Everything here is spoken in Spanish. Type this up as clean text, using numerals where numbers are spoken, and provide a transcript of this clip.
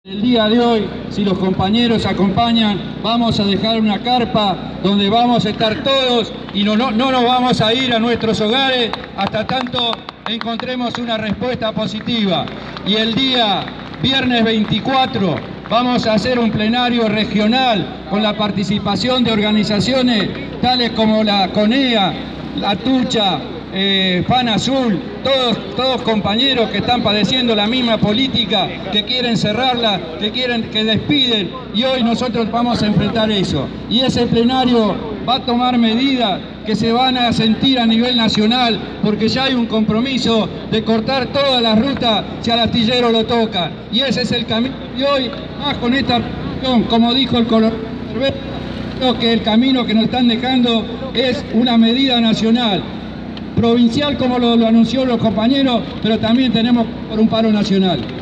El día de hoy, si los compañeros acompañan, vamos a dejar una carpa donde vamos a estar todos y no nos vamos a ir a nuestros hogares hasta tanto encontremos una respuesta positiva. Y el día viernes 24 vamos a hacer un plenario regional con la participación de organizaciones tales como la CONEA, la Tucha, Pan Azul, todos compañeros que están padeciendo la misma política, que quieren cerrarla, que despiden, y hoy nosotros vamos a enfrentar eso. Y ese plenario va a tomar medidas que se van a sentir a nivel nacional, porque ya hay un compromiso de cortar todas las rutas si al astillero lo tocan. Y ese es el camino. Y hoy, más con esta reunión, como dijo el coronel, creo que el camino que nos están dejando es una medida nacional, provincial como lo anunció los compañeros, pero también tenemos por un paro nacional.